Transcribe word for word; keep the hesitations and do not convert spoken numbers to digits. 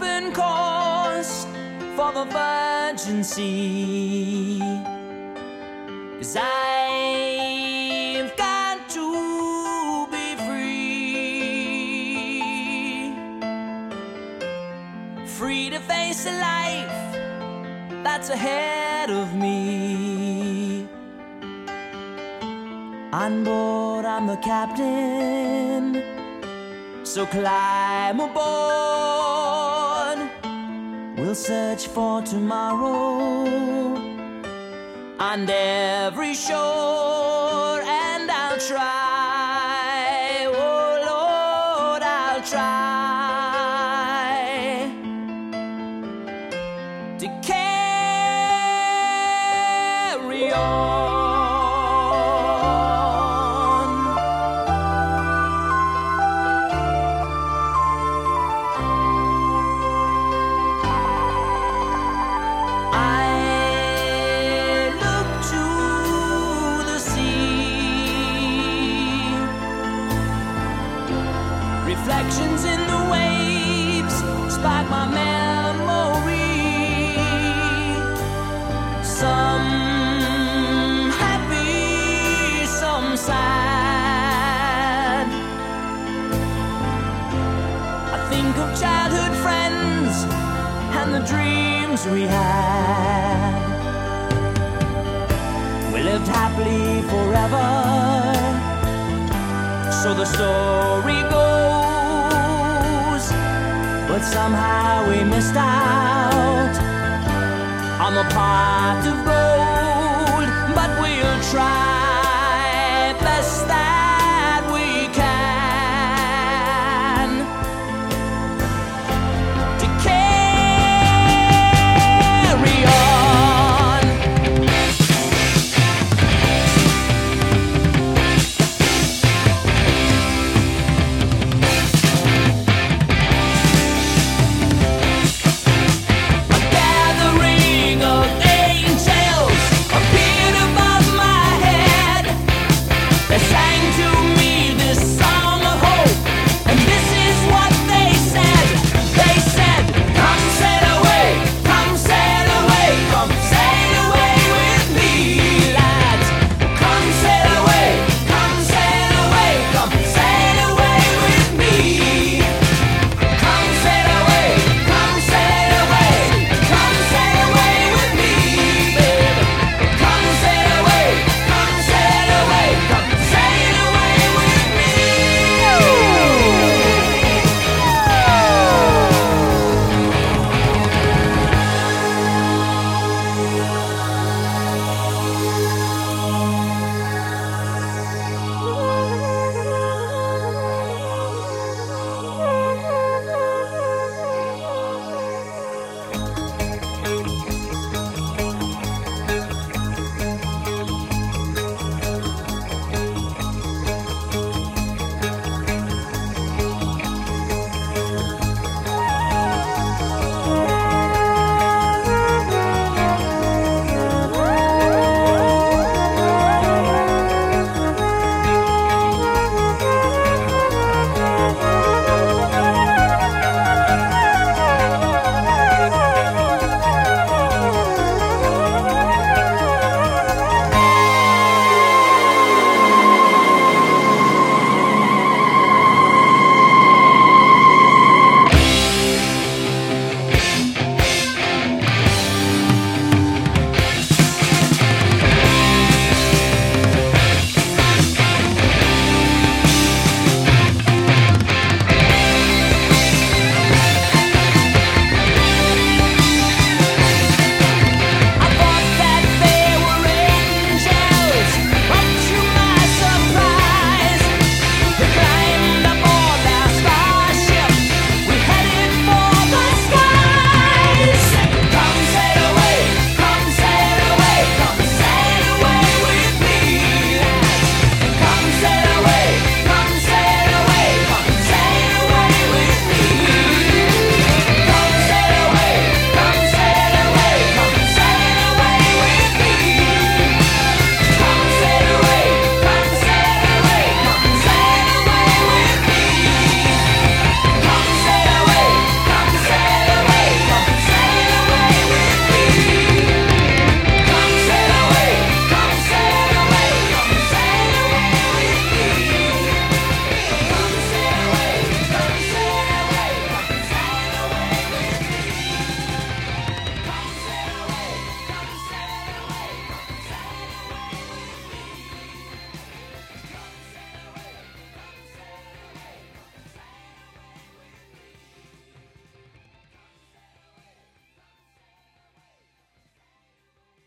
open course for the virgin sea. 'Cause I've got to be free, free to face a life that's ahead of me. On board, I'm the captain, so climb aboard. We'll search for tomorrow on every shore, and I'll try, oh Lord, I'll try to carry on. Reflections in the waves spark my memory. Some happy, some sad. I think of childhood friends and the dreams we had. We lived happily forever, so the story goes. But somehow we missed out on the pot of gold. But we'll try.